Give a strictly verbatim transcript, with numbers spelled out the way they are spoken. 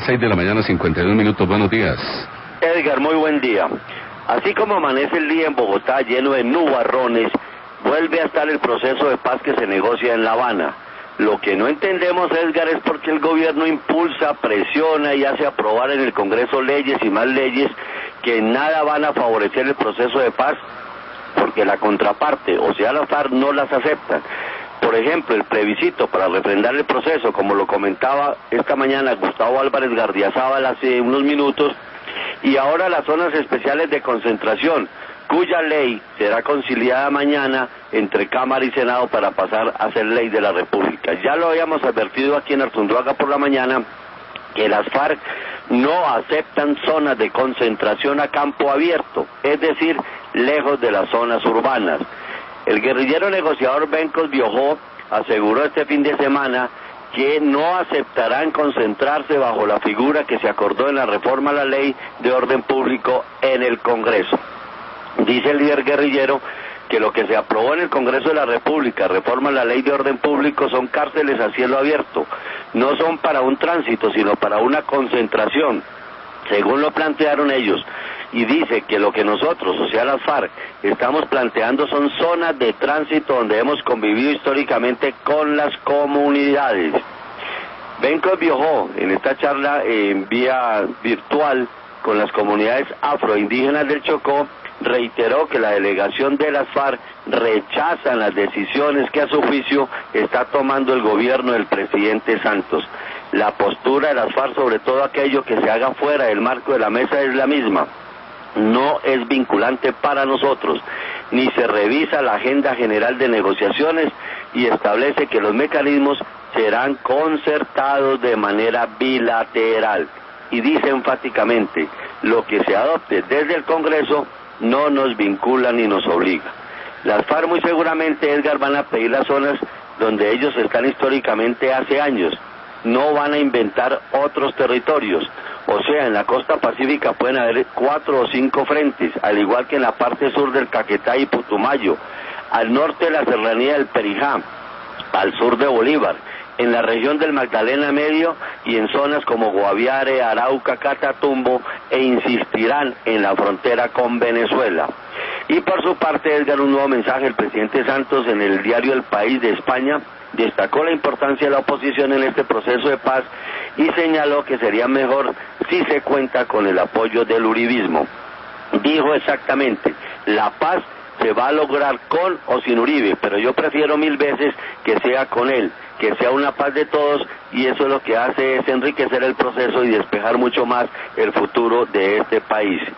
seis de la mañana, cincuenta y dos minutos. Buenos días. Edgar, muy buen día. Así como amanece el día en Bogotá lleno de nubarrones, vuelve a estar el proceso de paz que se negocia en La Habana. Lo que no entendemos, Edgar, es por qué el gobierno impulsa, presiona y hace aprobar en el Congreso leyes y más leyes que en nada van a favorecer el proceso de paz, porque la contraparte, o sea, la FARC, no las aceptan. Por ejemplo, el plebiscito para refrendar el proceso, como lo comentaba esta mañana Gustavo Álvarez Gardiazabal hace unos minutos, y ahora las zonas especiales de concentración, cuya ley será conciliada mañana entre Cámara y Senado para pasar a ser ley de la República. Ya lo habíamos advertido aquí en Artunduaga por la mañana, que las FARC no aceptan zonas de concentración a campo abierto, es decir, lejos de las zonas urbanas. El guerrillero negociador Bencos Biojó aseguró este fin de semana que no aceptarán concentrarse bajo la figura que se acordó en la reforma a la ley de orden público en el Congreso. Dice el líder guerrillero que lo que se aprobó en el Congreso de la República, reforma a la ley de orden público, son cárceles a cielo abierto, no son para un tránsito, sino para una concentración, según lo plantearon ellos. Y dice que lo que nosotros, o sea las FARC, estamos planteando son zonas de tránsito donde hemos convivido históricamente con las comunidades. Bencos Biojó, en esta charla en vía virtual con las comunidades afroindígenas del Chocó, reiteró que la delegación de las FARC rechazan las decisiones que a su juicio está tomando el gobierno del presidente Santos. La postura de las FARC, sobre todo aquello que se haga fuera del marco de la mesa, es la misma. No es vinculante para nosotros, ni se revisa la agenda general de negociaciones y establece que los mecanismos serán concertados de manera bilateral. Y dice enfáticamente, lo que se adopte desde el Congreso no nos vincula ni nos obliga. Las FARC muy seguramente, Edgar, van a pedir las zonas donde ellos están históricamente hace años. No van a inventar otros territorios. O sea, en la costa pacífica pueden haber cuatro o cinco frentes, al igual que en la parte sur del Caquetá y Putumayo, al norte de la serranía del Perijá, al sur de Bolívar, en la región del Magdalena Medio y en zonas como Guaviare, Arauca, Catatumbo, e insistirán en la frontera con Venezuela. Y por su parte, Edgar, un nuevo mensaje. El presidente Santos, en el diario El País de España, destacó la importancia de la oposición en este proceso de paz y señaló que sería mejor si se cuenta con el apoyo del uribismo. Dijo exactamente, la paz se va a lograr con o sin Uribe, pero yo prefiero mil veces que sea con él, que sea una paz de todos, y eso lo que hace es enriquecer el proceso y despejar mucho más el futuro de este país.